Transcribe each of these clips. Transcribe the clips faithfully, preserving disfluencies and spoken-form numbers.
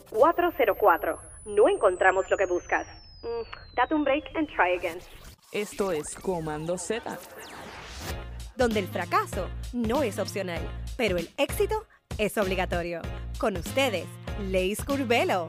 cuatro cero cuatro. No encontramos lo que buscas. Mm, date un break and try again. Esto es Comando Z, donde el fracaso no es opcional, pero el éxito es obligatorio. Con ustedes, Leis Curvelo.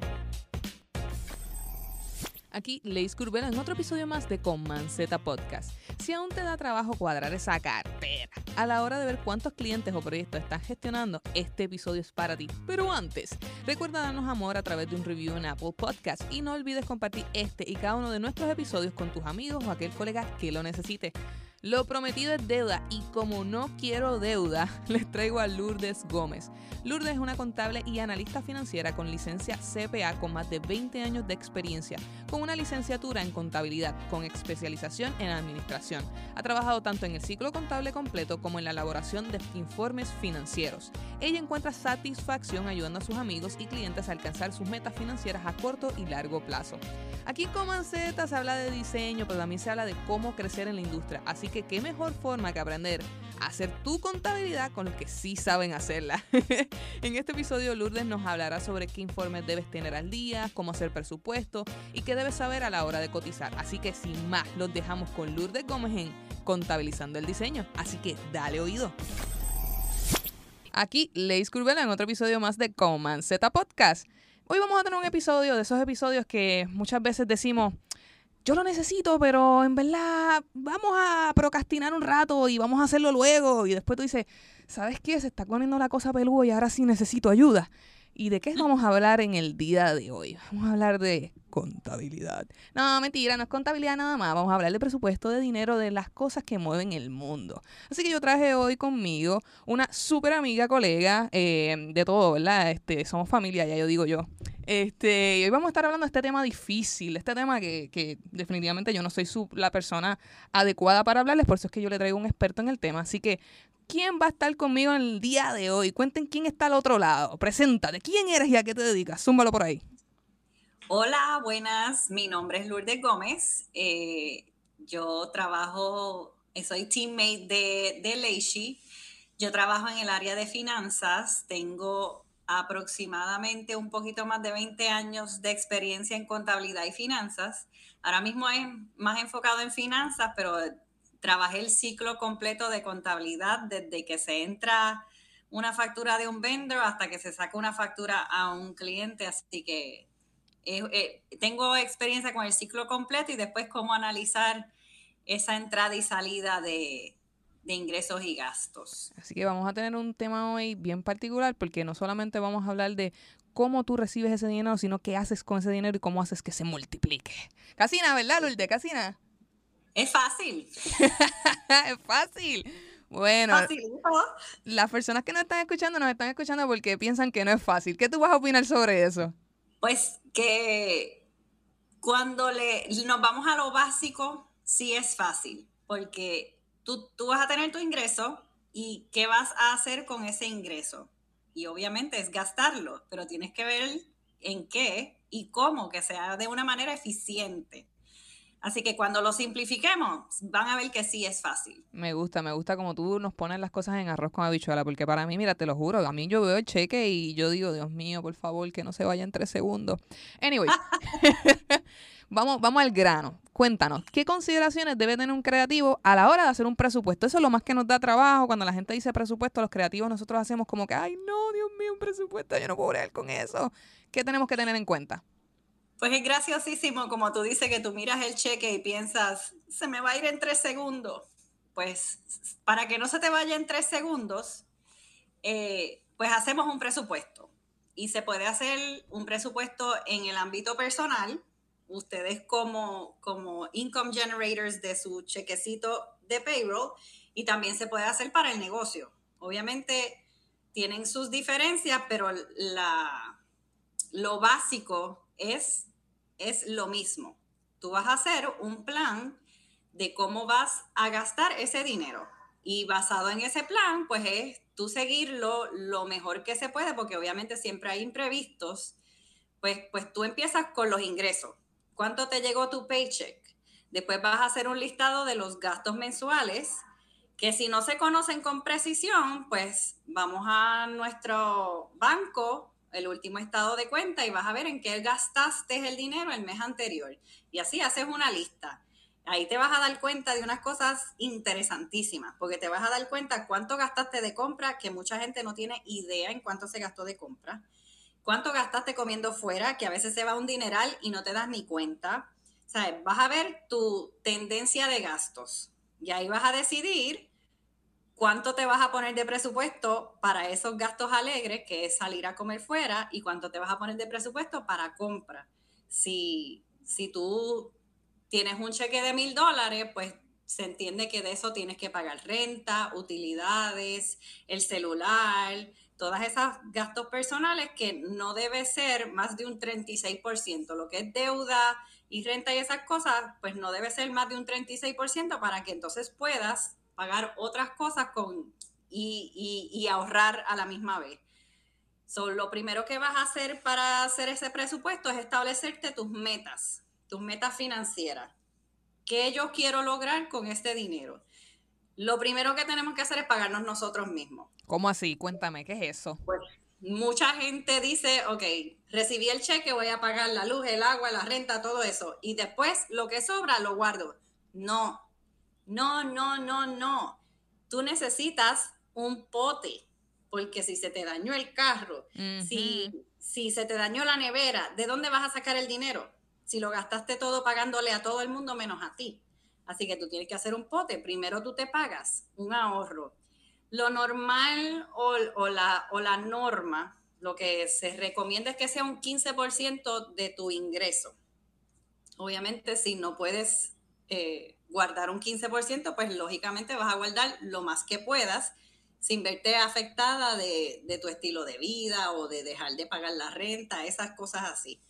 Aquí Leis Curvelo en otro episodio más de Comando Z Podcast. Si aún te da trabajo cuadrar esa cartera a la hora de ver cuántos clientes o proyectos estás gestionando, este episodio es para ti. Pero antes, recuerda darnos amor a través de un review en Apple Podcast y no olvides compartir este y cada uno de nuestros episodios con tus amigos o aquel colega que lo necesite. Lo prometido es deuda y como no quiero deuda, les traigo a Lourdes Gómez. Lourdes es una contable y analista financiera con licencia C P A con más de veinte años de experiencia, con una licenciatura en contabilidad, con especialización en administración. Ha trabajado tanto en el ciclo contable completo como en la elaboración de informes financieros. Ella encuentra satisfacción ayudando a sus amigos y clientes a alcanzar sus metas financieras a corto y largo plazo. Aquí en Comando Z se habla de diseño, pero también se habla de cómo crecer en la industria. Así que qué mejor forma que aprender a hacer tu contabilidad con los que sí saben hacerla. En este episodio, Lourdes nos hablará sobre qué informes debes tener al día, cómo hacer presupuesto y qué debes saber a la hora de cotizar. Así que sin más, los dejamos con Lourdes Gómez en Contabilizando el Diseño. Así que dale oído. Aquí Leis Curvelo en otro episodio más de Comando Z Podcast. Hoy vamos a tener un episodio de esos episodios que muchas veces decimos, yo lo necesito, pero en verdad vamos a procrastinar un rato y vamos a hacerlo luego. Y después tú dices, ¿sabes qué? Se está poniendo la cosa peluda y ahora sí necesito ayuda. ¿Y de qué vamos a hablar en el día de hoy? Vamos a hablar de contabilidad. No, mentira, no es contabilidad nada más. Vamos a hablar de presupuesto, de dinero, de las cosas que mueven el mundo. Así que yo traje hoy conmigo una súper amiga, colega, eh, de todo, ¿verdad? Este, somos familia, ya yo digo yo. Este, y hoy vamos a estar hablando de este tema difícil, este tema que, que definitivamente yo no soy su, la persona adecuada para hablarles, por eso es que yo le traigo un experto en el tema. Así que, ¿quién va a estar conmigo en el día de hoy? Cuenten quién está al otro lado. Preséntate. ¿Quién eres y a qué te dedicas? Zúmbalo por ahí. Hola, buenas. Mi nombre es Lourdes Gómez. Eh, yo trabajo, soy teammate de, de Leishi. Yo trabajo en el área de finanzas. Tengo aproximadamente un poquito más de veinte años de experiencia en contabilidad y finanzas. Ahora mismo es más enfocado en finanzas, pero trabajé el ciclo completo de contabilidad desde que se entra una factura de un vendor hasta que se saca una factura a un cliente. Así que eh, eh, tengo experiencia con el ciclo completo y después cómo analizar esa entrada y salida de, de ingresos y gastos. Así que vamos a tener un tema hoy bien particular porque no solamente vamos a hablar de cómo tú recibes ese dinero, sino qué haces con ese dinero y cómo haces que se multiplique. Casina, ¿verdad, Lourdes? Casina. Es fácil. Es fácil. Bueno, Facilito. Las personas que nos están escuchando nos están escuchando porque piensan que no es fácil. ¿Qué tú vas a opinar sobre eso? Pues que cuando le, nos vamos a lo básico, sí es fácil, porque tú, tú vas a tener tu ingreso y qué vas a hacer con ese ingreso. Y obviamente es gastarlo, pero tienes que ver en qué y cómo, que sea de una manera eficiente. Así que cuando lo simplifiquemos, van a ver que sí es fácil. Me gusta, me gusta como tú nos pones las cosas en arroz con habichuela, porque para mí, mira, te lo juro, a mí yo veo el cheque y yo digo, Dios mío, por favor, que no se vaya en tres segundos. Anyway, vamos, vamos al grano. Cuéntanos, ¿qué consideraciones debe tener un creativo a la hora de hacer un presupuesto? Eso es lo más que nos da trabajo. Cuando la gente dice presupuesto, los creativos nosotros hacemos como que, ay, no, Dios mío, un presupuesto, yo no puedo bregar con eso. ¿Qué tenemos que tener en cuenta? Pues es graciosísimo, como tú dices, que tú miras el cheque y piensas, se me va a ir en tres segundos. Pues para que no se te vaya en tres segundos, eh, pues hacemos un presupuesto. Y se puede hacer un presupuesto en el ámbito personal. Ustedes como, como income generators de su chequecito de payroll, y también se puede hacer para el negocio. Obviamente tienen sus diferencias, pero la, lo básico es... es lo mismo. Tú vas a hacer un plan de cómo vas a gastar ese dinero. Y basado en ese plan, pues es tú seguirlo lo mejor que se puede, porque obviamente siempre hay imprevistos. Pues, pues tú empiezas con los ingresos. ¿Cuánto te llegó tu paycheck? Después vas a hacer un listado de los gastos mensuales, que si no se conocen con precisión, pues vamos a nuestro banco el último estado de cuenta y vas a ver en qué gastaste el dinero el mes anterior. Y así haces una lista. Ahí te vas a dar cuenta de unas cosas interesantísimas, porque te vas a dar cuenta cuánto gastaste de compra, que mucha gente no tiene idea en cuánto se gastó de compra. Cuánto gastaste comiendo fuera, que a veces se va un dineral y no te das ni cuenta. O sea, vas a ver tu tendencia de gastos. Y ahí vas a decidir cuánto te vas a poner de presupuesto para esos gastos alegres, que es salir a comer fuera, y cuánto te vas a poner de presupuesto para compra. Si, si tú tienes un cheque de mil dólares, pues se entiende que de eso tienes que pagar renta, utilidades, el celular, todas esas gastos personales que no debe ser más de un treinta y seis por ciento. Lo que es deuda y renta y esas cosas, pues no debe ser más de un treinta y seis por ciento para que entonces puedas pagar otras cosas con, y, y, y ahorrar a la misma vez. So, lo primero que vas a hacer para hacer ese presupuesto es establecerte tus metas, tus metas financieras. ¿Qué yo quiero lograr con este dinero? Lo primero que tenemos que hacer es pagarnos nosotros mismos. ¿Cómo así? Cuéntame, ¿qué es eso? Pues mucha gente dice, ok, recibí el cheque, voy a pagar la luz, el agua, la renta, todo eso. Y después lo que sobra lo guardo. No, no, no, no, no. Tú necesitas un pote, porque si se te dañó el carro, uh-huh. si, si se te dañó la nevera, ¿de dónde vas a sacar el dinero? Si lo gastaste todo pagándole a todo el mundo menos a ti. Así que tú tienes que hacer un pote. Primero tú te pagas un ahorro. Lo normal o, o, la, o la norma, lo que se recomienda es que sea un quince por ciento de tu ingreso. Obviamente, si no puedes eh, guardar un quince por ciento, pues lógicamente vas a guardar lo más que puedas sin verte afectada de, de tu estilo de vida o de dejar de pagar la renta, esas cosas así.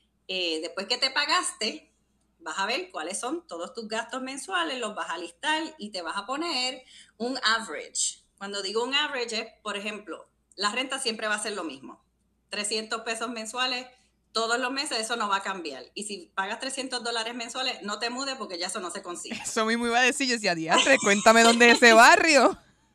Eh, después que te pagaste, vas a ver cuáles son todos tus gastos mensuales, los vas a listar y te vas a poner un average. Cuando digo un average es, por ejemplo, la renta siempre va a ser lo mismo. trescientos pesos mensuales, todos los meses, eso no va a cambiar. Y si pagas trescientos dólares mensuales, no te mudes porque ya eso no se consigue. Eso mismo iba a decir, yo decía, diantre, cuéntame dónde es ese barrio.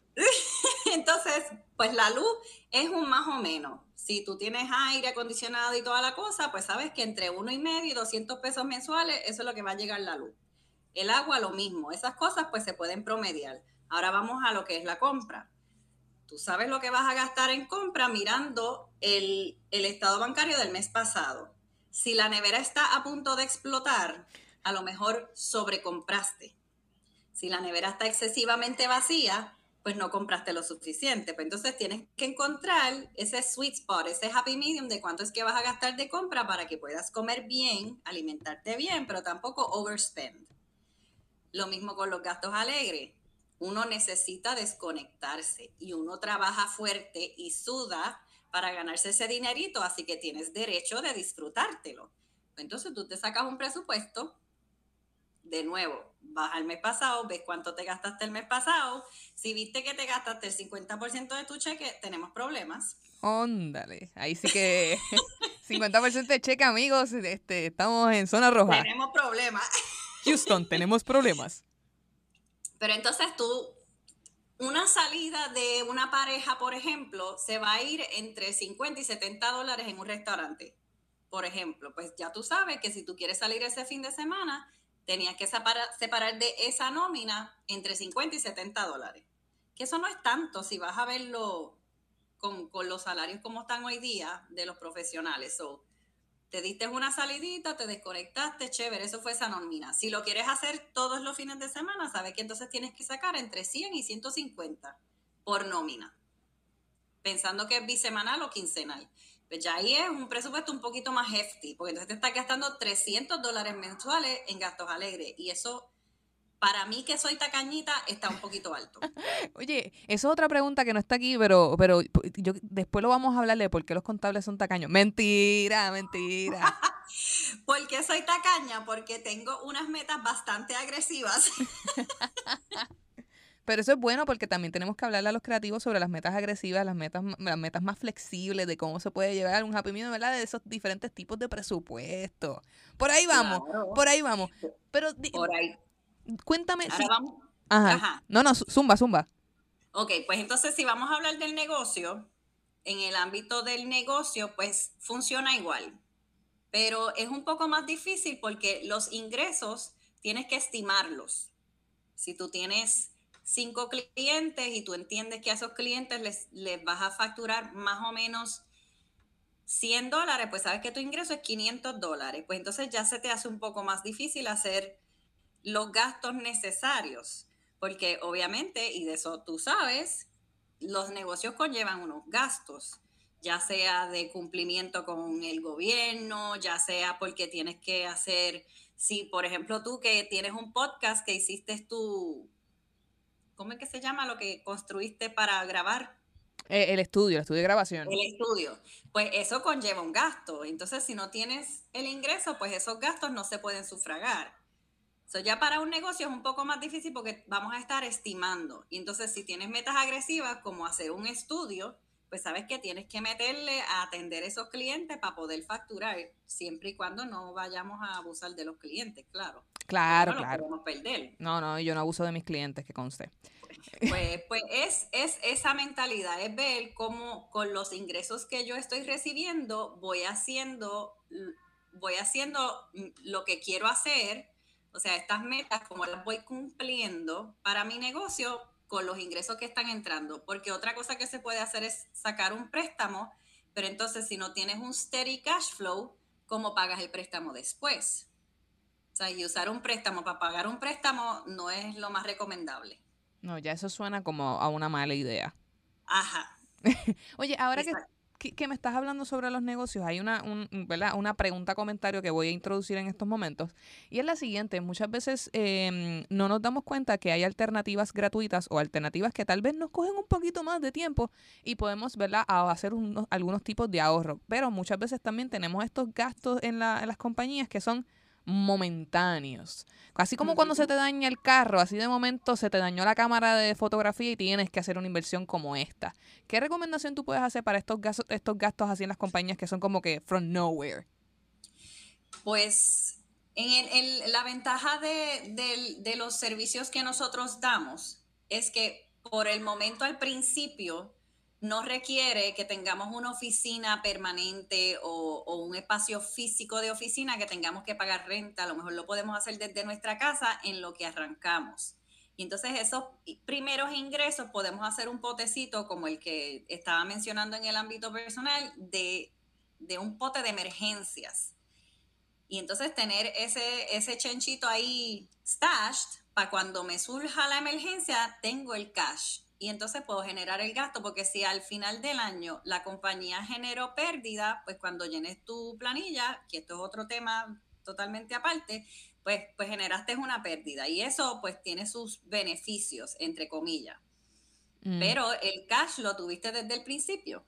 Entonces, pues la luz es un más o menos. Si tú tienes aire acondicionado y toda la cosa, pues sabes que entre uno y medio y doscientos pesos mensuales, eso es lo que va a llegar la luz. El agua, lo mismo. Esas cosas, pues se pueden promediar. Ahora vamos a lo que es la compra. Tú sabes lo que vas a gastar en compra mirando el, el estado bancario del mes pasado. Si la nevera está a punto de explotar, a lo mejor sobrecompraste. Si la nevera está excesivamente vacía, pues no compraste lo suficiente. Pues entonces tienes que encontrar ese sweet spot, ese happy medium de cuánto es que vas a gastar de compra para que puedas comer bien, alimentarte bien, pero tampoco overspend. Lo mismo con los gastos alegres. Uno necesita desconectarse y uno trabaja fuerte y suda para ganarse ese dinerito, así que tienes derecho de disfrutártelo. Entonces tú te sacas un presupuesto. De nuevo, vas al mes pasado, ves cuánto te gastaste el mes pasado. Si viste que te gastaste el cincuenta por ciento de tu cheque, tenemos problemas. Óndale, ahí sí que cincuenta por ciento de cheque, amigos, este, estamos en zona roja. Tenemos problemas. Houston, tenemos problemas. Pero entonces tú, una salida de una pareja, por ejemplo, se va a ir entre cincuenta y setenta dólares en un restaurante. Por ejemplo, pues ya tú sabes que si tú quieres salir ese fin de semana, tenías que separar, separar de esa nómina entre cincuenta y setenta dólares. Que eso no es tanto si vas a verlo con, con los salarios como están hoy día de los profesionales. So, te diste una salidita, te desconectaste, chévere, eso fue esa nómina. Si lo quieres hacer todos los fines de semana, sabes que entonces tienes que sacar entre cien y ciento cincuenta por nómina, pensando que es bisemanal o quincenal. Pues ya ahí es un presupuesto un poquito más hefty, porque entonces te estás gastando trescientos dólares mensuales en gastos alegres. Y eso, para mí que soy tacañita, está un poquito alto. Oye, eso es otra pregunta que no está aquí, pero, pero yo después lo vamos a hablar de por qué los contables son tacaños. Mentira, mentira. ¿Por qué soy tacaña? Porque tengo unas metas bastante agresivas. Pero eso es bueno porque también tenemos que hablarle a los creativos sobre las metas agresivas, las metas, las metas más flexibles, de cómo se puede llevar un happy medium, ¿verdad? De esos diferentes tipos de presupuesto. Por ahí vamos, claro. por ahí vamos. Pero por ahí. Cuéntame. Ahora si... vamos. Ajá. Ajá. No, no, zumba, zumba. Ok, pues entonces si vamos a hablar del negocio, en el ámbito del negocio, pues funciona igual. Pero es un poco más difícil porque los ingresos tienes que estimarlos. Si tú tienes cinco clientes y tú entiendes que a esos clientes les, les vas a facturar más o menos cien dólares, pues sabes que tu ingreso es quinientos dólares. Pues entonces ya se te hace un poco más difícil hacer los gastos necesarios. Porque obviamente, y de eso tú sabes, los negocios conllevan unos gastos, ya sea de cumplimiento con el gobierno, ya sea porque tienes que hacer, si por ejemplo tú que tienes un podcast que hiciste tú, ¿cómo es que se llama lo que construiste para grabar? Eh, el estudio, el estudio de grabación. El estudio. Pues eso conlleva un gasto. Entonces, si no tienes el ingreso, pues esos gastos no se pueden sufragar. So, ya para un negocio es un poco más difícil porque vamos a estar estimando. Y entonces, si tienes metas agresivas como hacer un estudio, pues sabes que tienes que meterle a atender esos clientes para poder facturar, siempre y cuando no vayamos a abusar de los clientes, claro. Claro, no claro. Lo podemos perder. No, no, yo no abuso de mis clientes, que conste. Pues, pues es, es esa mentalidad, es ver cómo con los ingresos que yo estoy recibiendo voy haciendo, voy haciendo lo que quiero hacer, o sea, estas metas, como las voy cumpliendo para mi negocio con los ingresos que están entrando. Porque otra cosa que se puede hacer es sacar un préstamo, pero entonces si no tienes un steady cash flow, ¿cómo pagas el préstamo después? O sea, y usar un préstamo para pagar un préstamo no es lo más recomendable. No, ya eso suena como a una mala idea. Ajá. Oye, ahora que, que, que me estás hablando sobre los negocios, hay una, un, ¿verdad? una pregunta, comentario que voy a introducir en estos momentos. Y es la siguiente. Muchas veces eh, no nos damos cuenta que hay alternativas gratuitas o alternativas que tal vez nos cogen un poquito más de tiempo y podemos, ¿verdad?, a hacer unos, algunos tipos de ahorro. Pero muchas veces también tenemos estos gastos en, la, en las compañías que son momentáneos. Así como uh-huh. cuando se te daña el carro, así de momento se te dañó la cámara de fotografía y tienes que hacer una inversión como esta. ¿Qué recomendación tú puedes hacer para estos gastos, estos gastos así en las compañías que son como que from nowhere? Pues en el, el, la ventaja de, de, de los servicios que nosotros damos es que por el momento al principio no requiere que tengamos una oficina permanente o, o un espacio físico de oficina que tengamos que pagar renta. A lo mejor lo podemos hacer desde nuestra casa en lo que arrancamos. Y entonces esos primeros ingresos podemos hacer un potecito como el que estaba mencionando en el ámbito personal de, de un pote de emergencias. Y entonces tener ese, ese chanchito ahí stashed para cuando me surja la emergencia, tengo el cash. Y entonces puedo generar el gasto, porque si al final del año la compañía generó pérdida, pues cuando llenes tu planilla, que esto es otro tema totalmente aparte, pues, pues generaste una pérdida. Y eso pues tiene sus beneficios, entre comillas. Mm. Pero el cash lo tuviste desde el principio.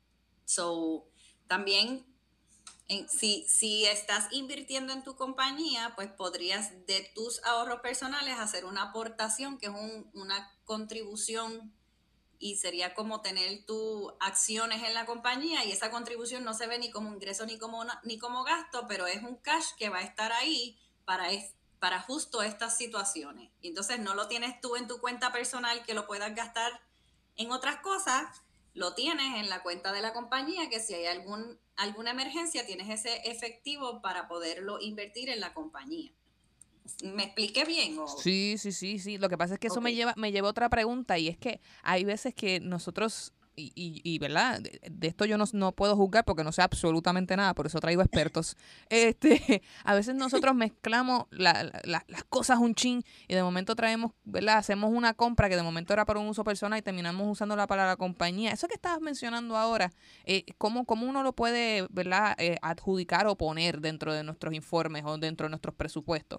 So, también en, si, si estás invirtiendo en tu compañía, pues podrías de tus ahorros personales hacer una aportación, que es un, una contribución, y sería como tener tus acciones en la compañía, y esa contribución no se ve ni como ingreso ni como, ni como gasto, pero es un cash que va a estar ahí para, para justo estas situaciones. Y entonces no lo tienes tú en tu cuenta personal que lo puedas gastar en otras cosas, lo tienes en la cuenta de la compañía, que si hay algún, alguna emergencia, tienes ese efectivo para poderlo invertir en la compañía. ¿Me expliqué bien? ¿O? Sí, sí, sí, sí. Lo que pasa es que eso Okay. me lleva me lleva a otra pregunta, y es que hay veces que nosotros, y, y, y ¿verdad? De, de esto yo no, no puedo juzgar porque no sé absolutamente nada, por eso traigo expertos. este A veces nosotros mezclamos la, la, las cosas un chin y de momento traemos, ¿verdad? Hacemos una compra que de momento era para un uso personal y terminamos usándola para la compañía. Eso que estabas mencionando ahora, eh, ¿cómo, ¿cómo uno lo puede, ¿verdad? Eh, adjudicar o poner dentro de nuestros informes o dentro de nuestros presupuestos?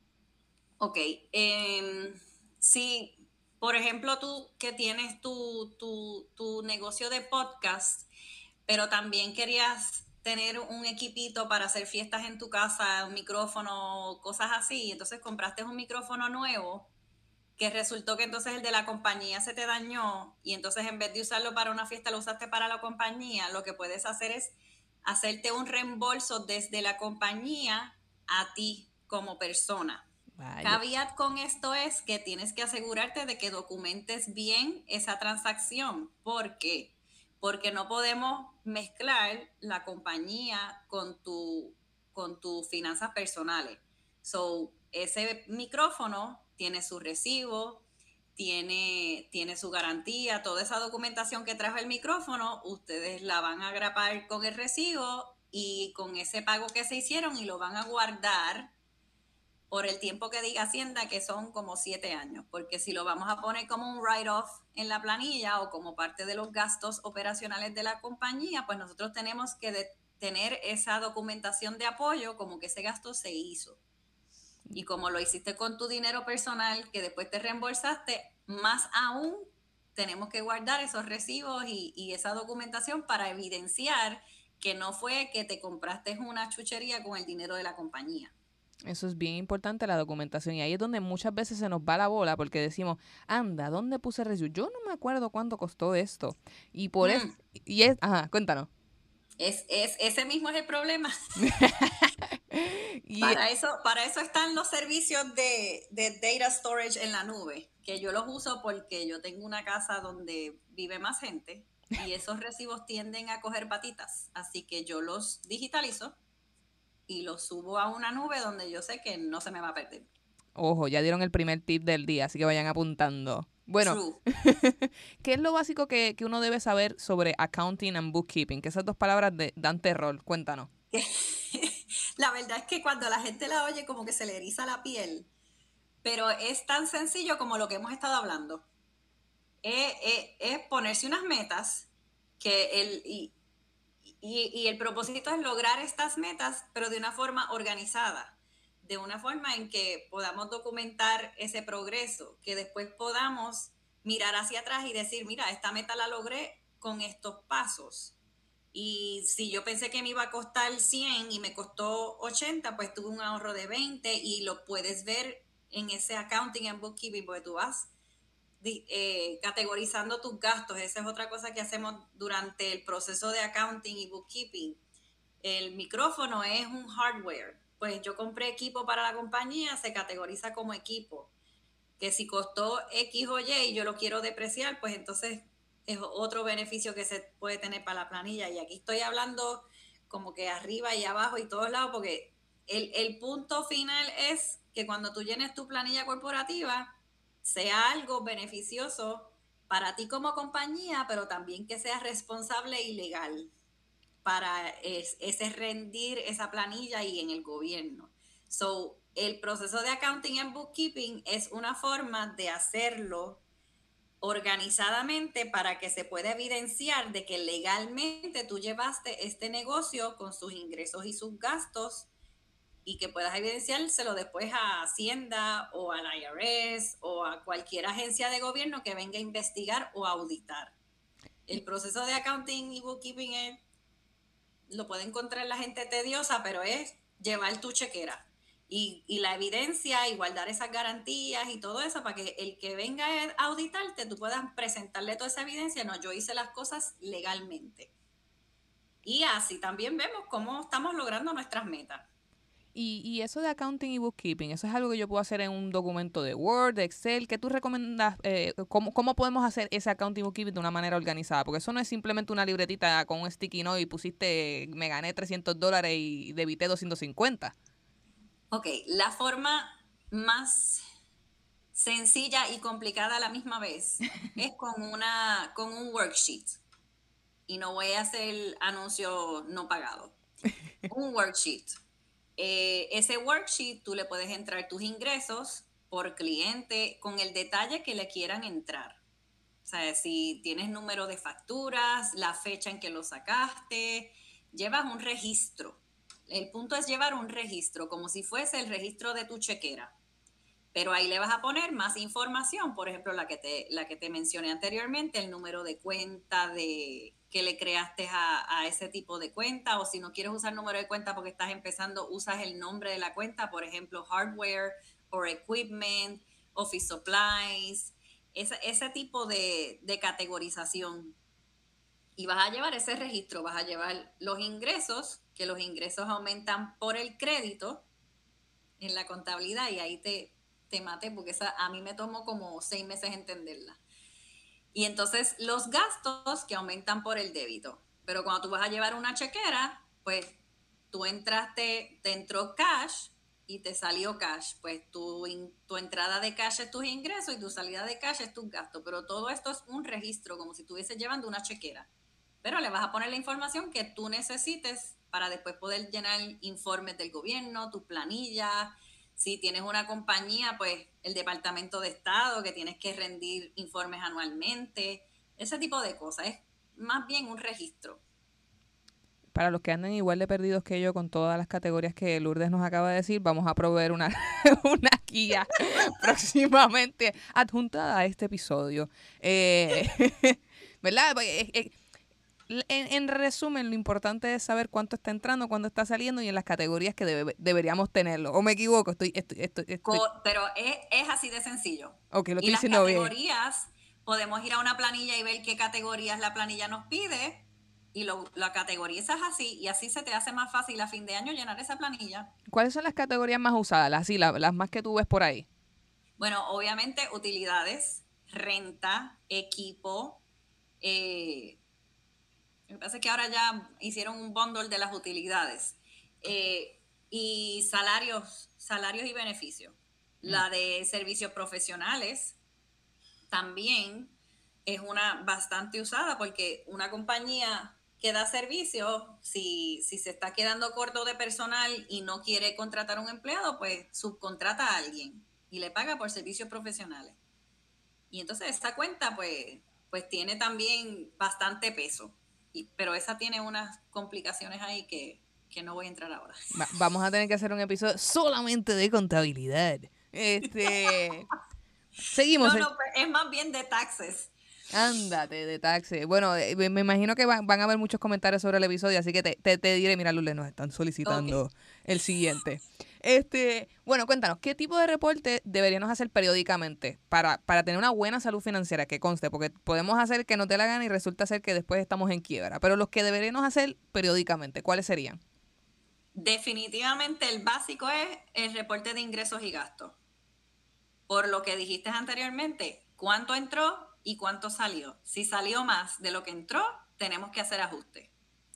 Ok, eh, si por ejemplo tú que tienes tu, tu, tu negocio de podcast, pero también querías tener un equipito para hacer fiestas en tu casa, un micrófono, cosas así, entonces compraste un micrófono nuevo, que resultó que entonces el de la compañía se te dañó, y entonces en vez de usarlo para una fiesta lo usaste para la compañía, lo que puedes hacer es hacerte un reembolso desde la compañía a ti como persona. Vaya. Caveat con esto es que tienes que asegurarte de que documentes bien esa transacción. ¿Por qué? porque no podemos mezclar la compañía con tu, con tus finanzas personales. So, ese micrófono tiene su recibo, tiene, tiene su garantía, toda esa documentación que trajo el micrófono, ustedes la van a agrapar con el recibo y con ese pago que se hicieron y lo van a guardar por el tiempo que diga Hacienda, que son como siete años, porque si lo vamos a poner como un write-off en la planilla o como parte de los gastos operacionales de la compañía, pues nosotros tenemos que de, tener esa documentación de apoyo como que ese gasto se hizo. Y como lo hiciste con tu dinero personal, que después te reembolsaste, más aún tenemos que guardar esos recibos y, y esa documentación para evidenciar que no fue que te compraste una chuchería con el dinero de la compañía. Eso es bien importante, la documentación. Y ahí es donde muchas veces se nos va la bola porque decimos, anda, ¿dónde puse el recibo? Yo no me acuerdo cuánto costó esto. Y por mm. eso, y es, ajá, cuéntanos. Es, es, ese mismo es el problema. y para, eso, para eso están los servicios de, de data storage en la nube, que yo los uso porque yo tengo una casa donde vive más gente y esos recibos tienden a coger patitas. Así que yo los digitalizo y los subo a una nube donde yo sé que no se me va a perder. Ojo, ya dieron el primer tip del día, así que vayan apuntando. Bueno, ¿qué es lo básico que, que uno debe saber sobre accounting and bookkeeping? Que esas dos palabras de, dan terror. Cuéntanos. La verdad es que cuando la gente la oye como que se le eriza la piel, pero es tan sencillo como lo que hemos estado hablando. Es, es, es ponerse unas metas que el, y, y, y el propósito es lograr estas metas, pero de una forma organizada, de una forma en que podamos documentar ese progreso, que después podamos mirar hacia atrás y decir, mira, esta meta la logré con estos pasos. Y si yo pensé que me iba a costar cien y me costó ochenta, pues tuve un ahorro de veinte y lo puedes ver en ese accounting and bookkeeping, porque tú vas eh, categorizando tus gastos. Esa es otra cosa que hacemos durante el proceso de accounting y bookkeeping. El micrófono es un hardware. Pues yo compré equipo para la compañía, se categoriza como equipo. Que si costó X o Y y yo lo quiero depreciar, pues entonces es otro beneficio que se puede tener para la planilla. Y aquí estoy hablando como que arriba y abajo y todos lados, porque el, el punto final es que cuando tú llenes tu planilla corporativa, sea algo beneficioso para ti como compañía, pero también que sea responsable y legal para es, ese rendir esa planilla y en el gobierno. So, el proceso de accounting and bookkeeping es una forma de hacerlo organizadamente para que se pueda evidenciar de que legalmente tú llevaste este negocio con sus ingresos y sus gastos y que puedas evidenciárselo después a Hacienda o al I R S o a cualquier agencia de gobierno que venga a investigar o auditar. El proceso de accounting y bookkeeping es, lo puede encontrar la gente tediosa, pero es llevar tu chequera. Y, y la evidencia y guardar esas garantías y todo eso para que el que venga a auditarte, tú puedas presentarle toda esa evidencia. No, yo hice las cosas legalmente. Y así también vemos cómo estamos logrando nuestras metas. Y, y eso de accounting y bookkeeping, ¿eso es algo que yo puedo hacer en un documento de Word, de Excel? ¿Qué tú recomiendas? Eh, ¿cómo, ¿Cómo podemos hacer ese accounting y bookkeeping de una manera organizada? Porque eso no es simplemente una libretita con un sticky note y pusiste, me gané trescientos dólares y debité doscientos cincuenta. Ok, la forma más sencilla y complicada a la misma vez es con, una, con un worksheet. Y no voy a hacer anuncio no pagado. Un worksheet. Eh, ese worksheet tú le puedes entrar tus ingresos por cliente con el detalle que le quieran entrar. O sea, si tienes número de facturas, la fecha en que lo sacaste, llevas un registro. El punto es llevar un registro, como si fuese el registro de tu chequera. Pero ahí le vas a poner más información, por ejemplo, la que te, la que te mencioné anteriormente, el número de cuenta de, que le creaste a, a ese tipo de cuenta, o si no quieres usar número de cuenta porque estás empezando, usas el nombre de la cuenta, por ejemplo, hardware or equipment, office supplies, ese, ese tipo de, de categorización. Y vas a llevar ese registro, vas a llevar los ingresos, que los ingresos aumentan por el crédito en la contabilidad, y ahí te, te maté porque esa, a mí me tomó como seis meses entenderla. Y entonces los gastos que aumentan por el débito. Pero cuando tú vas a llevar una chequera, pues tú entraste, te entró cash y te salió cash. Pues tu, tu entrada de cash es tus ingresos y tu salida de cash es tus gastos. Pero todo esto es un registro, como si estuvieses llevando una chequera. Pero le vas a poner la información que tú necesites para después poder llenar informes del gobierno, tu planilla. Si tienes una compañía, pues el Departamento de Estado, que tienes que rendir informes anualmente. Ese tipo de cosas. Es más bien un registro. Para los que anden igual de perdidos que yo con todas las categorías que Lourdes nos acaba de decir, vamos a proveer una, una guía próximamente adjuntada a este episodio. Eh, ¿Verdad? Eh, eh, En, en resumen, lo importante es saber cuánto está entrando, cuándo está saliendo y en las categorías que debe, deberíamos tenerlo. ¿O me equivoco? Estoy, estoy, estoy, estoy. Pero es, es así de sencillo. Ok, lo estoy y las diciendo categorías, bien. Podemos ir a una planilla y ver qué categorías la planilla nos pide y lo, la categorizas así y así se te hace más fácil a fin de año llenar esa planilla. ¿Cuáles son las categorías más usadas? Las, sí, las, las más que tú ves por ahí. Bueno, obviamente utilidades, renta, equipo, eh, Lo que pasa es que ahora ya hicieron un bundle de las utilidades. Eh, y salarios, salarios y beneficios. Mm. La de servicios profesionales también es una bastante usada porque una compañía que da servicios, si, si se está quedando corto de personal y no quiere contratar a un empleado, pues subcontrata a alguien y le paga por servicios profesionales. Y entonces esta cuenta pues, pues tiene también bastante peso. Y, pero esa tiene unas complicaciones ahí que, que no voy a entrar ahora. Va, vamos a tener que hacer un episodio solamente de contabilidad. Este, seguimos. No, no, es más bien de taxes. Ándate, de taxes. Bueno, me imagino que van, van a haber muchos comentarios sobre el episodio, así que te, te, te diré, mira, Lourdes, nos están solicitando okay. el siguiente. Este, bueno, cuéntanos, ¿qué tipo de reporte deberíamos hacer periódicamente para, para tener una buena salud financiera que conste? Porque podemos hacer que no te la gana y resulta ser que después estamos en quiebra. Pero los que deberíamos hacer periódicamente, ¿cuáles serían? Definitivamente el básico es el reporte de ingresos y gastos. Por lo que dijiste anteriormente, ¿cuánto entró y cuánto salió? Si salió más de lo que entró, tenemos que hacer ajustes.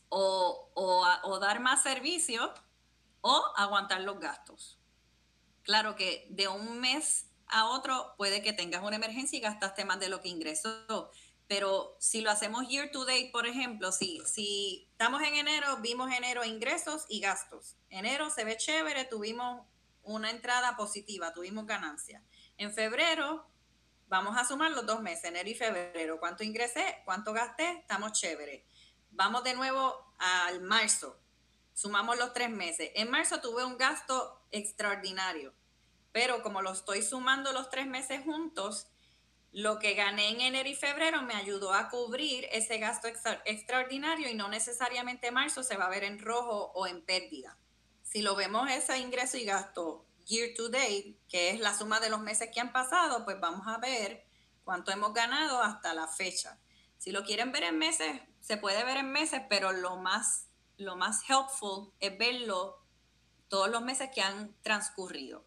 O, o, o dar más servicio o aguantar los gastos. Claro que de un mes a otro puede que tengas una emergencia y gastaste más de lo que ingresó, pero si lo hacemos year to date, por ejemplo, si, si estamos en enero, vimos enero ingresos y gastos. Enero se ve chévere, tuvimos una entrada positiva, tuvimos ganancia. En febrero vamos a sumar los dos meses, enero y febrero. ¿Cuánto ingresé? ¿Cuánto gasté? Estamos chévere. Vamos de nuevo al marzo. Sumamos los tres meses. En marzo tuve un gasto extraordinario, pero como lo estoy sumando los tres meses juntos, lo que gané en enero y febrero me ayudó a cubrir ese gasto extra, extraordinario y no necesariamente marzo se va a ver en rojo o en pérdida. Si lo vemos ese ingreso y gasto year to date, que es la suma de los meses que han pasado, pues vamos a ver cuánto hemos ganado hasta la fecha. Si lo quieren ver en meses, se puede ver en meses, pero lo más Lo más helpful es verlo todos los meses que han transcurrido.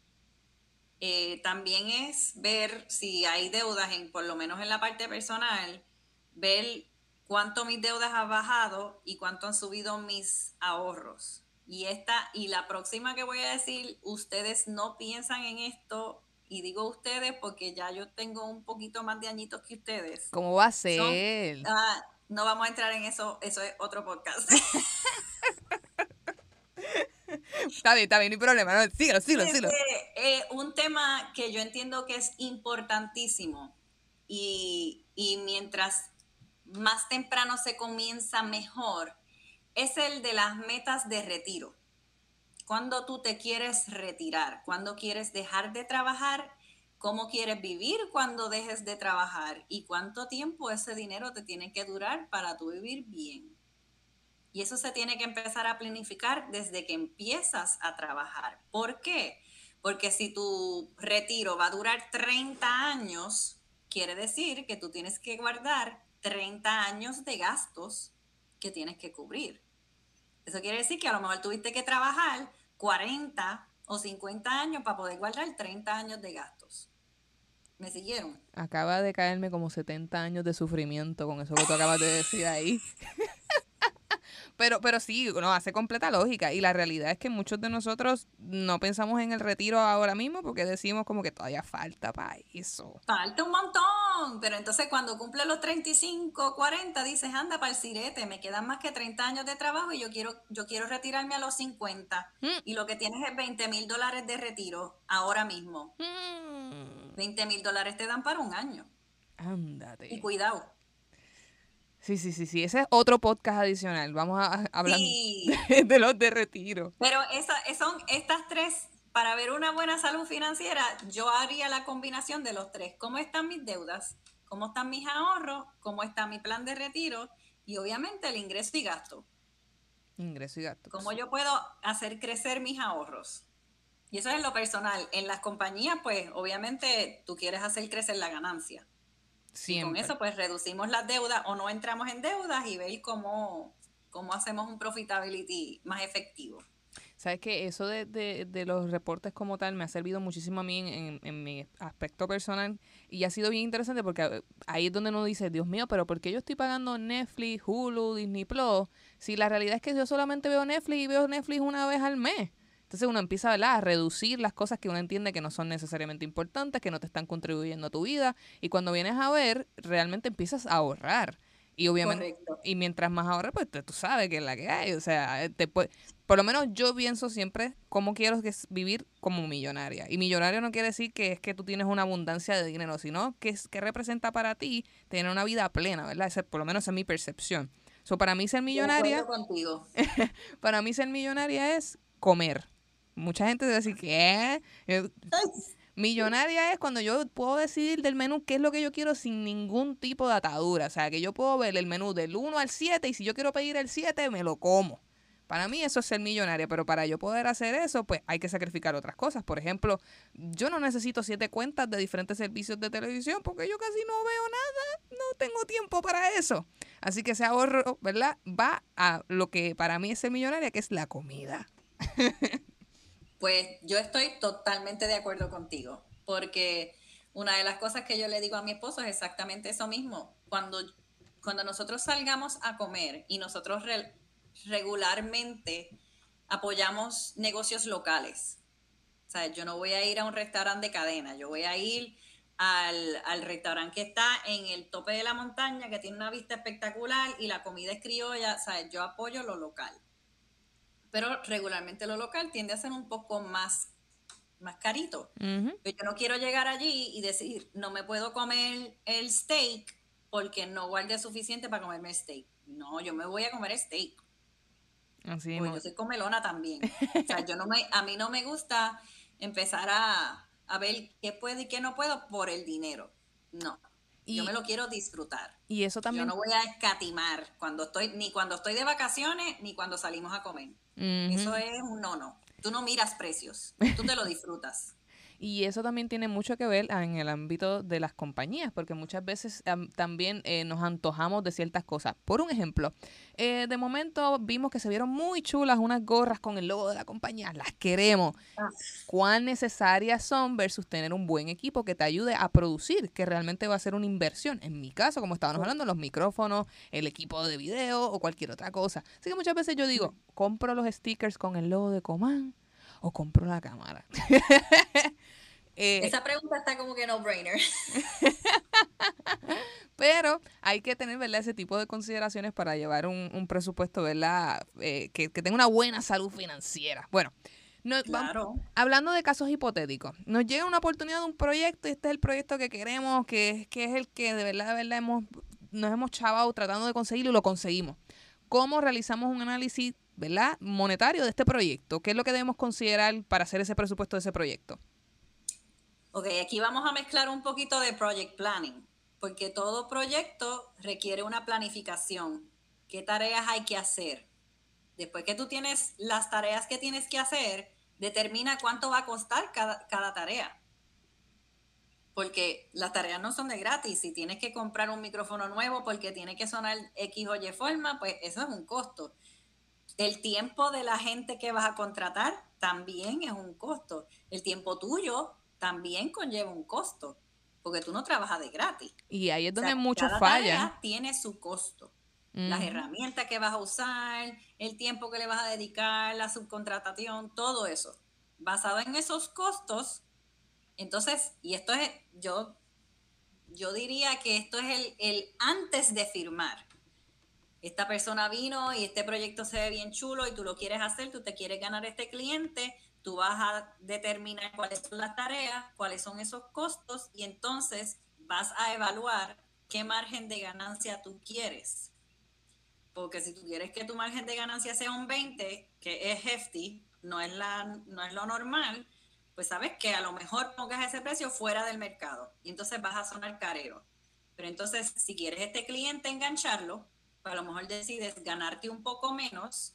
Eh, también es ver si hay deudas, en, por lo menos en la parte personal, ver cuánto mis deudas han bajado y cuánto han subido mis ahorros. Y, esta, y la próxima que voy a decir, ustedes no piensan en esto, y digo ustedes porque ya yo tengo un poquito más de añitos que ustedes. ¿Cómo va a ser? Son, uh, No vamos a entrar en eso, eso es otro podcast. Está bien, está bien, no hay problema. No, síguelo, síguelo, síguelo. Eh, un tema que yo entiendo que es importantísimo y, y mientras más temprano se comienza mejor, es el de las metas de retiro. Cuando tú te quieres retirar, cuando quieres dejar de trabajar, cómo quieres vivir cuando dejes de trabajar y cuánto tiempo ese dinero te tiene que durar para tú vivir bien. Y eso se tiene que empezar a planificar desde que empiezas a trabajar. ¿Por qué? Porque si tu retiro va a durar treinta años, quiere decir que tú tienes que guardar treinta años de gastos que tienes que cubrir. Eso quiere decir que a lo mejor tuviste que trabajar cuarenta o cincuenta años para poder guardar treinta años de gastos. ¿Me siguieron? Acaba de caerme como setenta años de sufrimiento con eso que tú acabas de decir ahí. Pero, pero sí, no, hace completa lógica. Y la realidad es que muchos de nosotros no pensamos en el retiro ahora mismo porque decimos como que todavía falta para eso. Falta un montón, pero entonces cuando cumple los treinta y cinco, cuarenta, dices, anda para el sirete, me quedan más que treinta años de trabajo y yo quiero, yo quiero retirarme a los cincuenta. Mm. Y lo que tienes es veinte mil dólares de retiro ahora mismo. Mm. veinte mil dólares te dan para un año. Ándate. Y cuidado. Sí, sí, sí, sí. Ese es otro podcast adicional. Vamos a, a hablar Sí. de, de los de retiro. Pero esa, son estas tres, para ver una buena salud financiera, yo haría la combinación de los tres. ¿Cómo están mis deudas? ¿Cómo están mis ahorros? ¿Cómo está mi plan de retiro? Y obviamente el ingreso y gasto. Ingreso y gasto. ¿Cómo yo puedo hacer crecer mis ahorros? Y eso es en lo personal. En las compañías, pues obviamente tú quieres hacer crecer la ganancia. Siempre. Y con eso pues reducimos las deudas o no entramos en deudas y ver cómo, cómo hacemos un profitability más efectivo. Sabes que eso de, de, de los reportes como tal me ha servido muchísimo a mí en, en, en mi aspecto personal y ha sido bien interesante porque ahí es donde uno dice, Dios mío, pero ¿por qué yo estoy pagando Netflix, Hulu, Disney Plus? Si la realidad es que yo solamente veo Netflix y veo Netflix una vez al mes. Entonces uno empieza, ¿verdad?, a reducir las cosas que uno entiende que no son necesariamente importantes, que no te están contribuyendo a tu vida. Y cuando vienes a ver, realmente empiezas a ahorrar. Y obviamente, Correcto. Y mientras más ahorras, pues tú sabes que es la que hay. O sea, te puede, por lo menos yo pienso siempre cómo quiero que es vivir como millonaria. Y millonario no quiere decir que es que tú tienes una abundancia de dinero, sino que, es, que representa para ti tener una vida plena, ¿verdad? Ese, por lo menos esa es mi percepción. So, para mí ser millonaria, contigo. para mí ser millonaria es comer. Mucha gente dice, ¿qué? Millonaria es cuando yo puedo decidir del menú qué es lo que yo quiero sin ningún tipo de atadura. O sea, que yo puedo ver el menú del uno al siete y si yo quiero pedir el siete, me lo como. Para mí eso es ser millonaria, pero para yo poder hacer eso, pues hay que sacrificar otras cosas. Por ejemplo, yo no necesito siete cuentas de diferentes servicios de televisión porque yo casi no veo nada, no tengo tiempo para eso. Así que ese ahorro, ¿verdad?, va a lo que para mí es ser millonaria, que es la comida. Pues yo estoy totalmente de acuerdo contigo, porque una de las cosas que yo le digo a mi esposo es exactamente eso mismo. Cuando, cuando nosotros salgamos a comer y nosotros re, regularmente apoyamos negocios locales, o sea, yo no voy a ir a un restaurante de cadena, yo voy a ir al, al restaurante que está en el tope de la montaña, que tiene una vista espectacular y la comida es criolla, o sea, yo apoyo lo local. Pero regularmente lo local tiende a ser un poco más, más carito. Uh-huh. Yo no quiero llegar allí y decir, no me puedo comer el steak porque no guardé suficiente para comerme el steak. No, yo me voy a comer el steak. Así porque yo soy comelona también. O sea, yo no me, a mí no me gusta empezar a, a ver qué puedo y qué no puedo por el dinero. No. Y, yo me lo quiero disfrutar. Y eso también. Yo no voy a escatimar cuando estoy, ni cuando estoy de vacaciones, ni cuando salimos a comer. Uh-huh. Eso es un no-no. Tú no miras precios, tú te lo disfrutas. Y eso también tiene mucho que ver en el ámbito de las compañías, porque muchas veces um, también eh, nos antojamos de ciertas cosas. Por un ejemplo, eh, de momento vimos que se vieron muy chulas unas gorras con el logo de la compañía. Las queremos. Ah. ¿Cuán necesarias son versus tener un buen equipo que te ayude a producir, que realmente va a ser una inversión? En mi caso, como estábamos hablando, los micrófonos, el equipo de video o cualquier otra cosa. Así que muchas veces yo digo, compro los stickers con el logo de Coman o compro la cámara. eh, Esa pregunta está como que no-brainer. Pero hay que tener, ¿verdad?, ese tipo de consideraciones para llevar un, un presupuesto, ¿verdad?, eh, que, que tenga una buena salud financiera. Bueno, no, claro. vamos, hablando de casos hipotéticos, nos llega una oportunidad de un proyecto y este es el proyecto que queremos, que, que es el que de verdad, de verdad hemos, nos hemos chavado tratando de conseguirlo y lo conseguimos. ¿Cómo realizamos un análisis, ¿verdad?, monetario de este proyecto? ¿Qué es lo que debemos considerar para hacer ese presupuesto de ese proyecto? Ok, aquí vamos a mezclar un poquito de project planning, porque todo proyecto requiere una planificación. ¿Qué tareas hay que hacer? Después que tú tienes las tareas que tienes que hacer, determina cuánto va a costar cada, cada tarea. Porque las tareas no son de gratis. Si tienes que comprar un micrófono nuevo porque tiene que sonar X o Y forma, pues eso es un costo. El tiempo de la gente que vas a contratar también es un costo. El tiempo tuyo también conlleva un costo. porque tú no trabajas de gratis. Y ahí es donde o sea, muchos cada fallan. tarea tiene su costo. Uh-huh. Las herramientas que vas a usar, el tiempo que le vas a dedicar, la subcontratación, todo eso. Basado en esos costos, entonces, y esto es, yo, yo diría que esto es el, el antes de firmar. Esta persona vino y este proyecto se ve bien chulo y tú lo quieres hacer, tú te quieres ganar este cliente, tú vas a determinar cuáles son las tareas, cuáles son esos costos y entonces vas a evaluar qué margen de ganancia tú quieres. Porque si tú quieres que tu margen de ganancia sea un veinte, que es hefty, no es, la, no es lo normal, pues sabes que a lo mejor pongas ese precio fuera del mercado y entonces vas a sonar carero. Pero entonces, si quieres este cliente engancharlo, pues a lo mejor decides ganarte un poco menos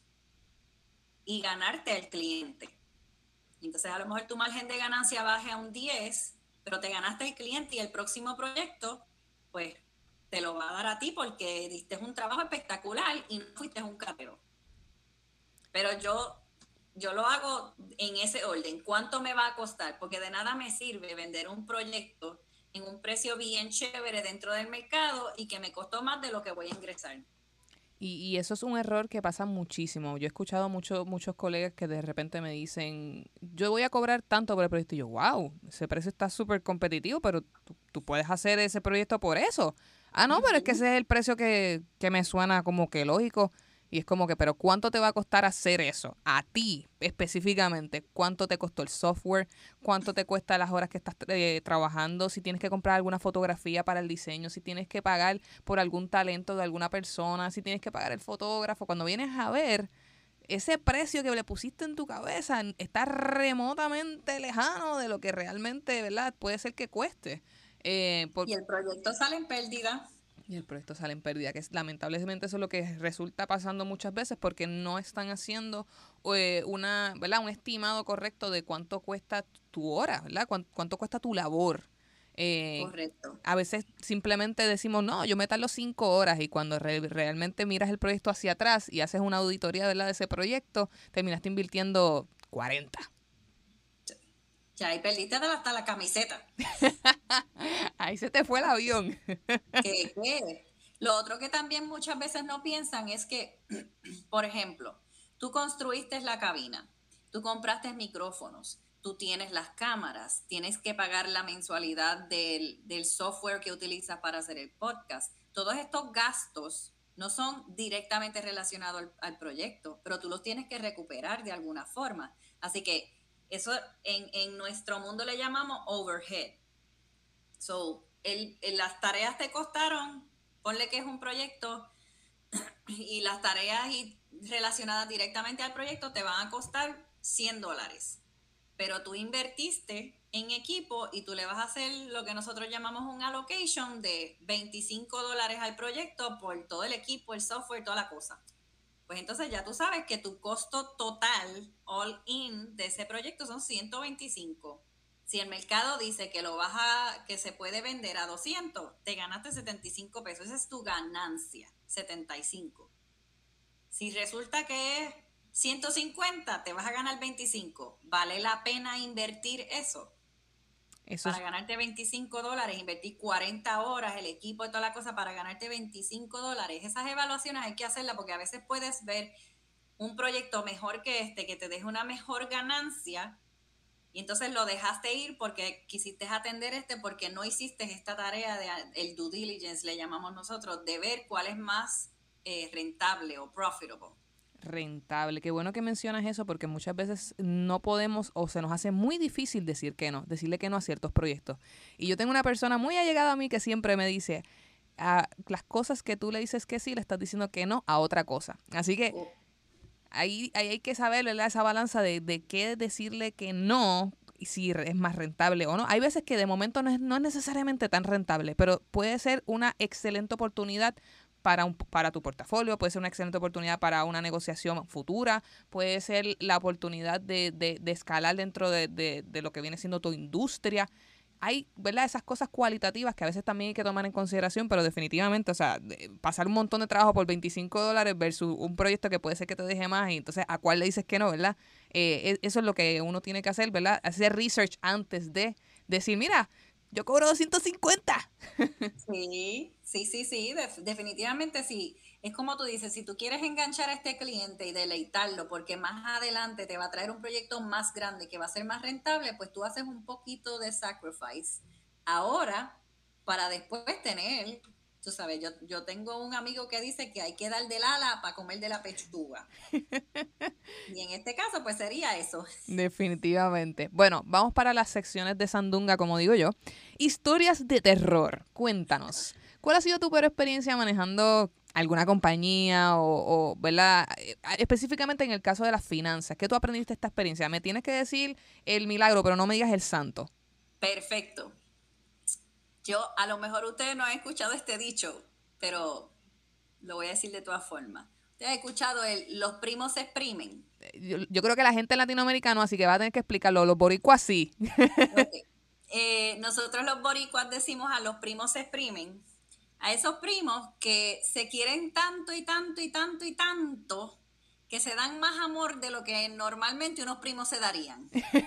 y ganarte al cliente. Entonces, a lo mejor tu margen de ganancia baje a un diez, pero te ganaste el cliente y el próximo proyecto, pues te lo va a dar a ti porque diste un trabajo espectacular y no fuiste un carero. Pero yo, yo lo hago en ese orden. ¿Cuánto me va a costar? Porque de nada me sirve vender un proyecto en un precio bien chévere dentro del mercado y que me costó más de lo que voy a ingresar. Y, y eso es un error que pasa muchísimo. Yo he escuchado mucho, muchos colegas que de repente me dicen, yo voy a cobrar tanto por el proyecto. Y yo, wow, ese precio está súper competitivo, pero tú, tú puedes hacer ese proyecto por eso. Ah, no, uh-huh. Pero es que ese es el precio que, que me suena como que lógico. Y es como que, pero ¿cuánto te va a costar hacer eso? A ti, específicamente. ¿Cuánto te costó el software? ¿Cuánto te cuesta las horas que estás eh, trabajando? Si tienes que comprar alguna fotografía para el diseño, si tienes que pagar por algún talento de alguna persona, si tienes que pagar el fotógrafo. Cuando vienes a ver, ese precio que le pusiste en tu cabeza está remotamente lejano de lo que realmente, ¿verdad?, puede ser que cueste. Eh, por... Y el proyecto sale en pérdida. Y el proyecto sale en pérdida, que es, lamentablemente eso es lo que resulta pasando muchas veces porque no están haciendo eh, una, ¿verdad?, un estimado correcto de cuánto cuesta tu hora, ¿verdad? Cuánto, cuánto cuesta tu labor. Eh, Correcto. A veces simplemente decimos, no, yo me tardo cinco horas y cuando re- realmente miras el proyecto hacia atrás y haces una auditoría, ¿verdad?, de ese proyecto, terminaste invirtiendo cuarenta. Ya ahí perdiste hasta la camiseta. Ahí se te fue el avión. ¿Qué, qué? Lo otro que también muchas veces no piensan es que, por ejemplo, tú construiste la cabina, tú compraste micrófonos, tú tienes las cámaras, tienes que pagar la mensualidad del, del software que utilizas para hacer el podcast. Todos estos gastos no son directamente relacionados al, al proyecto, pero tú los tienes que recuperar de alguna forma. Así que eso en, en nuestro mundo le llamamos overhead. So, el, el, las tareas te costaron, ponle que es un proyecto, y las tareas y relacionadas directamente al proyecto te van a costar cien dólares. Pero tú invertiste en equipo y tú le vas a hacer lo que nosotros llamamos un allocation de veinticinco dólares al proyecto por todo el equipo, el software, toda la cosa. Pues entonces ya tú sabes que tu costo total, all in, de ese proyecto son ciento veinticinco. Si el mercado dice que lo vas a, que se puede vender a doscientos, te ganaste setenta y cinco pesos. Esa es tu ganancia, setenta y cinco. Si resulta que es ciento cincuenta, te vas a ganar veinticinco. ¿Vale la pena invertir eso? Eso para es... ganarte veinticinco dólares, invertir cuarenta horas, el equipo y toda la cosa para ganarte veinticinco dólares. Esas evaluaciones hay que hacerlas porque a veces puedes ver un proyecto mejor que este, que te deje una mejor ganancia, y entonces lo dejaste ir porque quisiste atender este, porque no hiciste esta tarea de el due diligence, le llamamos nosotros, de ver cuál es más eh, rentable o profitable. Rentable. Qué bueno que mencionas eso porque muchas veces no podemos o se nos hace muy difícil decir que no, decirle que no a ciertos proyectos. Y yo tengo una persona muy allegada a mí que siempre me dice, a las cosas que tú le dices que sí, le estás diciendo que no a otra cosa. Así que oh. ahí, ahí hay que saber, ¿verdad?, esa balanza de, de qué decirle que no y si es más rentable o no. Hay veces que de momento no es, no es necesariamente tan rentable, pero puede ser una excelente oportunidad para un, para tu portafolio, puede ser una excelente oportunidad para una negociación futura, puede ser la oportunidad de, de, de escalar dentro de, de, de lo que viene siendo tu industria. Hay, ¿verdad?, esas cosas cualitativas que a veces también hay que tomar en consideración, pero definitivamente, o sea, pasar un montón de trabajo por veinticinco dólares versus un proyecto que puede ser que te deje más y entonces ¿a cuál le dices que no, verdad? Eh, eso es lo que uno tiene que hacer, ¿verdad? Hacer research antes de decir, mira, yo cobro doscientos cincuenta. Sí, sí, sí, sí, def- definitivamente sí. Es como tú dices, si tú quieres enganchar a este cliente y deleitarlo porque más adelante te va a traer un proyecto más grande que va a ser más rentable, pues tú haces un poquito de sacrifice ahora para después tener, tú sabes, yo, yo tengo un amigo que dice que hay que dar del ala para comer de la pechuga. Y en este caso, pues sería eso. Definitivamente. Bueno, vamos para las secciones de Sandunga, como digo yo. Historias de terror. Cuéntanos. ¿Cuál ha sido tu peor experiencia manejando alguna compañía o, o, ¿verdad? Eh, Específicamente en el caso de las finanzas. ¿Qué tú aprendiste de esta experiencia? Me tienes que decir el milagro, pero no me digas el santo. Perfecto. Yo, a lo mejor ustedes no han escuchado este dicho, pero lo voy a decir de todas formas. Ustedes han escuchado el los primos se exprimen. Yo, yo creo que la gente latinoamericana, así que va a tener que explicarlo. Los boricuas sí. Okay. Eh, nosotros los boricuas decimos a los primos se exprimen. A esos primos que se quieren tanto y tanto y tanto y tanto que se dan más amor de lo que normalmente unos primos se darían.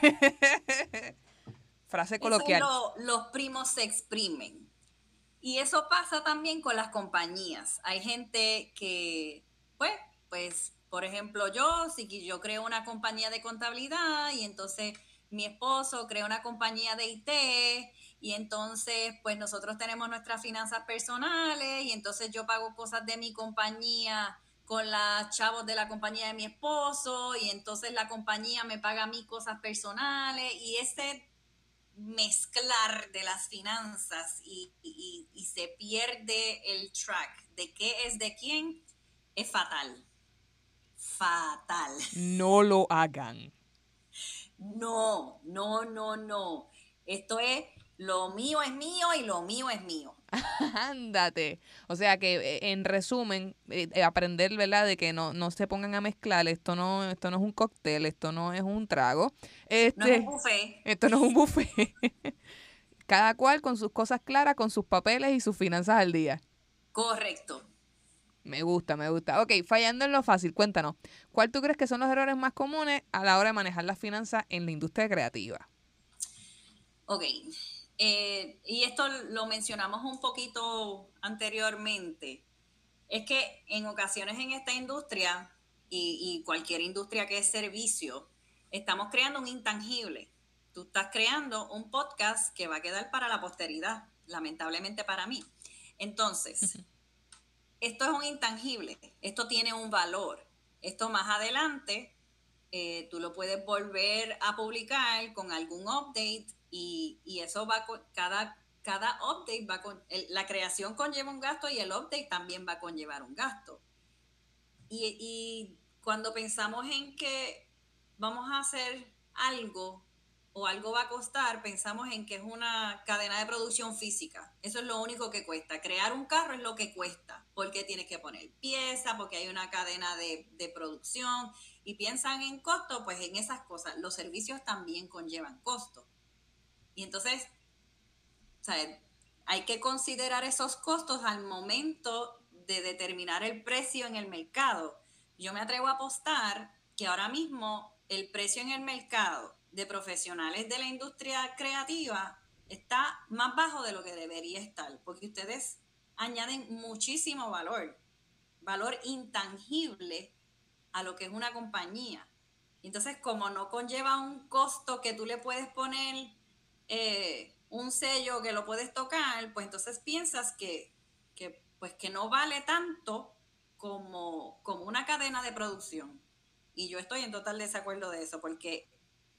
Frase Eso es coloquial. lo, los primos se exprimen. Y eso pasa también con las compañías. Hay gente que, pues, pues, por ejemplo, yo, si yo creo una compañía de contabilidad y entonces mi esposo crea una compañía de I T y entonces, pues, nosotros tenemos nuestras finanzas personales y entonces yo pago cosas de mi compañía con las chavos de la compañía de mi esposo y entonces la compañía me paga a mí cosas personales y ese mezclar de las finanzas y, y, y se pierde el track de qué es de quién, es fatal. Fatal. No lo hagan. No, no, no, no. Esto es, lo mío es mío y lo mío es mío. Ándate. O sea que eh, en resumen, eh, eh, aprender, ¿verdad? De que no, no se pongan a mezclar, esto no, esto no es un cóctel, esto no es un trago. Este, No es un buffet. Esto no es un buffet. Cada cual con sus cosas claras, con sus papeles y sus finanzas al día. Correcto. Me gusta, me gusta. Ok, fallando en lo fácil, cuéntanos. ¿Cuál tú crees que son los errores más comunes a la hora de manejar las finanzas en la industria creativa? Ok. Eh, y esto lo mencionamos un poquito anteriormente. Es que en ocasiones en esta industria y, y cualquier industria que es servicio, estamos creando un intangible. Tú estás creando un podcast que va a quedar para la posteridad, lamentablemente para mí. Entonces, esto es un intangible, esto tiene un valor. Esto más adelante eh, tú lo puedes volver a publicar con algún update y, y eso va con cada, cada update va con, el, la creación conlleva un gasto y el update también va a conllevar un gasto. Y, y cuando pensamos en que vamos a hacer algo o algo va a costar, pensamos en que es una cadena de producción física. Eso es lo único que cuesta. Crear un carro es lo que cuesta, porque tienes que poner piezas, porque hay una cadena de, de producción y piensan en costo, pues en esas cosas. Los servicios también conllevan costo. Y entonces, o sea, hay que considerar esos costos al momento de determinar el precio en el mercado. Yo me atrevo a apostar que ahora mismo el precio en el mercado de profesionales de la industria creativa está más bajo de lo que debería estar, porque ustedes añaden muchísimo valor, valor intangible a lo que es una compañía. Entonces, como no conlleva un costo que tú le puedes poner eh, un sello que lo puedes tocar, pues entonces piensas que, que, pues que no vale tanto como, como una cadena de producción. Y yo estoy en total desacuerdo de eso, porque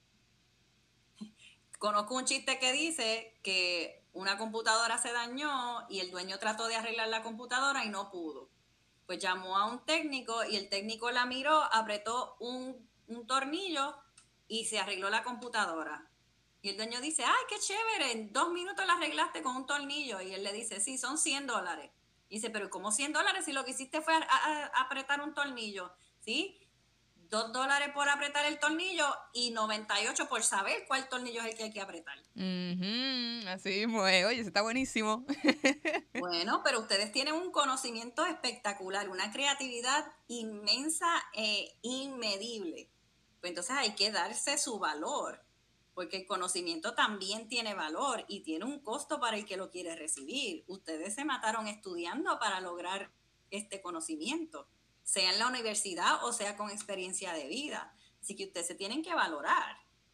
conozco un chiste que dice que una computadora se dañó y el dueño trató de arreglar la computadora y no pudo. Pues llamó a un técnico y el técnico la miró, apretó un, un tornillo y se arregló la computadora. Y el dueño dice, ay, qué chévere, en dos minutos la arreglaste con un tornillo. Y él le dice, sí, son cien dólares. Y dice, pero ¿cómo cien dólares si lo que hiciste fue a, a, a apretar un tornillo? ¿Sí? Dos dólares por apretar el tornillo y noventa y ocho por saber cuál tornillo es el que hay que apretar. Uh-huh, así mismo es. Oye, eso está buenísimo. Bueno, pero ustedes tienen un conocimiento espectacular, una creatividad inmensa e inmedible. Pues entonces hay que darse su valor, porque el conocimiento también tiene valor y tiene un costo para el que lo quiere recibir. Ustedes se mataron estudiando para lograr este conocimiento, sea en la universidad o sea con experiencia de vida. Así que ustedes se tienen que valorar.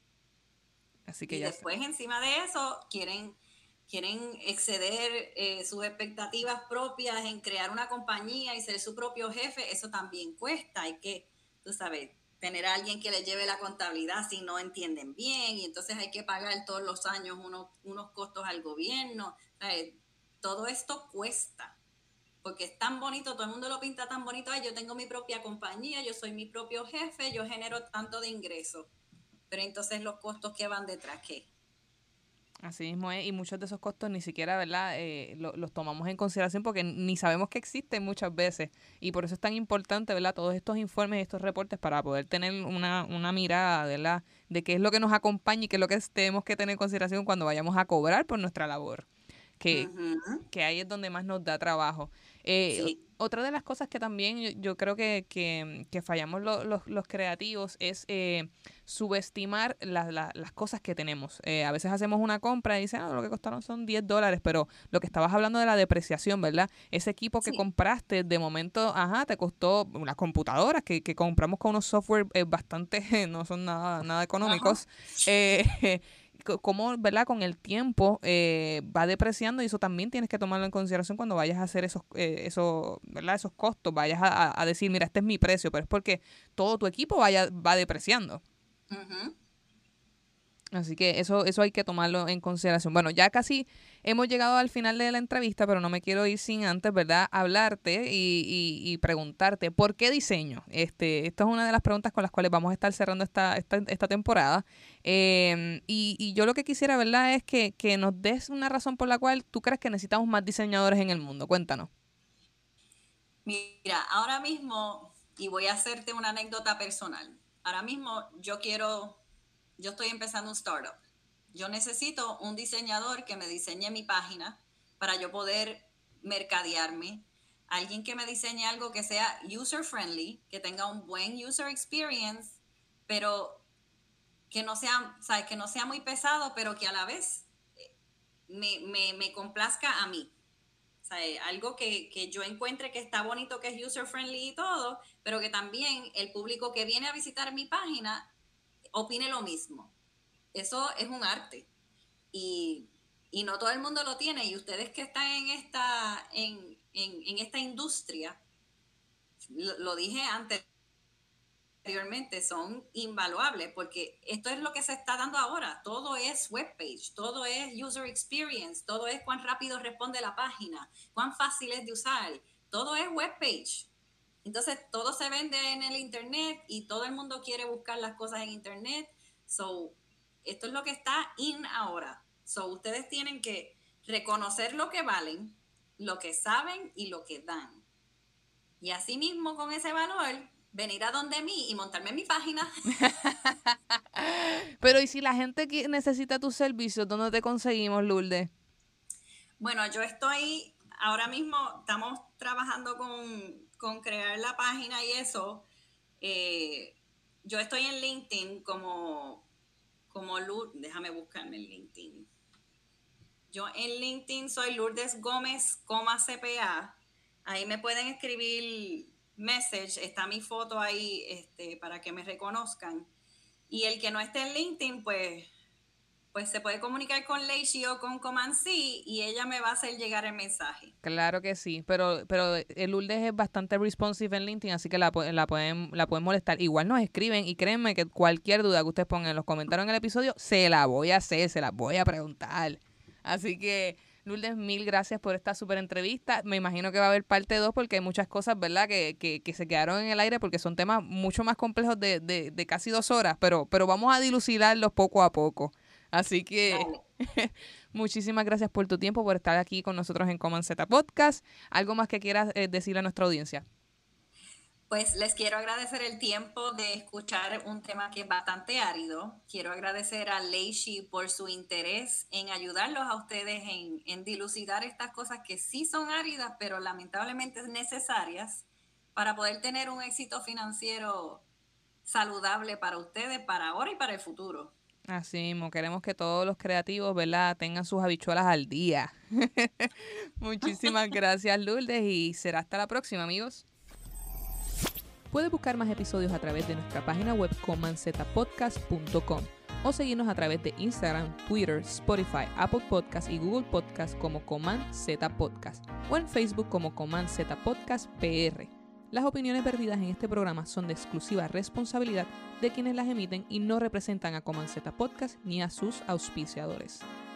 Así que y ya después sé. Encima de eso quieren, quieren exceder eh, sus expectativas propias en crear una compañía y ser su propio jefe. Eso también cuesta. Hay que, tú sabes, tener a alguien que les lleve la contabilidad si no entienden bien, y entonces hay que pagar todos los años unos, unos costos al gobierno. ¿Sabes? Todo esto cuesta, porque es tan bonito, todo el mundo lo pinta tan bonito. Ay, yo tengo mi propia compañía, yo soy mi propio jefe, yo genero tanto de ingresos, pero entonces los costos que van detrás, ¿qué? Así mismo es, y muchos de esos costos ni siquiera, ¿verdad? Eh, lo, los tomamos en consideración porque ni sabemos que existen muchas veces, y por eso es tan importante, ¿verdad? Todos estos informes y estos reportes para poder tener una, una mirada, ¿verdad? De qué es lo que nos acompaña y qué es lo que tenemos que tener en consideración cuando vayamos a cobrar por nuestra labor, que, Uh-huh. que ahí es donde más nos da trabajo. Eh, Sí. Otra de las cosas que también yo, yo creo que, que, que fallamos lo, los, los creativos es eh, subestimar la, la, las cosas que tenemos. Eh, a veces hacemos una compra y dicen, ah, lo que costaron son diez dólares, pero lo que estabas hablando de la depreciación, ¿verdad? Ese equipo que Sí. compraste, de momento, ajá, te costó las computadoras que, que compramos con unos software eh, bastante, no son nada, nada económicos. Eh, cómo, ¿verdad? Con el tiempo eh, va depreciando, y eso también tienes que tomarlo en consideración cuando vayas a hacer esos, eh, esos, ¿verdad? Esos costos, vayas a, a decir, mira, este es mi precio, pero es porque todo tu equipo vaya, va depreciando. Uh-huh. Así que eso, eso hay que tomarlo en consideración. Bueno, ya casi hemos llegado al final de la entrevista, pero no me quiero ir sin antes, ¿verdad? Hablarte y, y, y preguntarte, ¿por qué diseño? Este, esta es una de las preguntas con las cuales vamos a estar cerrando esta, esta, esta temporada. Eh, y, y yo lo que quisiera, ¿verdad? Es que, que nos des una razón por la cual tú crees que necesitamos más diseñadores en el mundo. Cuéntanos. Mira, ahora mismo, y voy a hacerte una anécdota personal. Ahora mismo yo quiero, yo estoy empezando un startup. Yo necesito un diseñador que me diseñe mi página para yo poder mercadearme. Alguien que me diseñe algo que sea user friendly, que tenga un buen user experience, pero que no sea, ¿sabes? Que no sea muy pesado, pero que a la vez me, me, me complazca a mí. O sea, algo que, que yo encuentre que está bonito, que es user friendly y todo, pero que también el público que viene a visitar mi página opine lo mismo. Eso es un arte. Y, y no todo el mundo lo tiene. Y ustedes que están en esta, en, en, en esta industria, lo, lo dije antes, anteriormente, son invaluables, porque esto es lo que se está dando ahora. Todo es webpage, todo es user experience, todo es cuán rápido responde la página, cuán fácil es de usar, todo es webpage. Entonces todo se vende en el internet y todo el mundo quiere buscar las cosas en internet. So, esto es lo que está in ahora. So, ustedes tienen que reconocer lo que valen, lo que saben y lo que dan. Y así mismo, con ese valor, venir a donde mí y montarme en mi página. Pero ¿y si la gente que necesita tus servicios, dónde te conseguimos, Lourdes? Bueno, yo estoy, ahora mismo estamos trabajando con, con crear la página y eso. Eh, yo estoy en LinkedIn como, como Lourdes, déjame buscarme en LinkedIn. Yo en LinkedIn soy Lourdes Gómez, C P A. Ahí me pueden escribir message, está mi foto ahí este, para que me reconozcan. Y el que no esté en LinkedIn, pues, pues se puede comunicar con Leishi o con Comansi y ella me va a hacer llegar el mensaje. Claro que sí, pero, pero el Lourdes es bastante responsive en LinkedIn, así que la, la, pueden, la pueden molestar. Igual nos escriben y créanme que cualquier duda que ustedes pongan en los comentarios en el episodio, se la voy a hacer, se la voy a preguntar. Así que, Lourdes, mil gracias por esta súper entrevista. Me imagino que va a haber parte dos porque hay muchas cosas, ¿verdad?, que, que, que se quedaron en el aire porque son temas mucho más complejos de, de, de casi dos horas, pero, pero vamos a dilucidarlos poco a poco. Así que muchísimas gracias por tu tiempo, por estar aquí con nosotros en Common Z Podcast. ¿Algo más que quieras eh, decirle a nuestra audiencia? Pues les quiero agradecer el tiempo de escuchar un tema que es bastante árido. Quiero agradecer a Leishi por su interés en ayudarlos a ustedes en, en dilucidar estas cosas que sí son áridas, pero lamentablemente necesarias para poder tener un éxito financiero saludable para ustedes, para ahora y para el futuro. Así mismo, queremos que todos los creativos, ¿verdad?, tengan sus habichuelas al día. Muchísimas gracias, Lourdes, y será hasta la próxima, amigos. Puedes buscar más episodios a través de nuestra página web command z podcast punto com o seguirnos a través de Instagram, Twitter, Spotify, Apple Podcast y Google Podcast como Command Z Podcast o en Facebook como Command Z Podcast P R. Las opiniones vertidas en este programa son de exclusiva responsabilidad de quienes las emiten y no representan a Command Z Podcast ni a sus auspiciadores.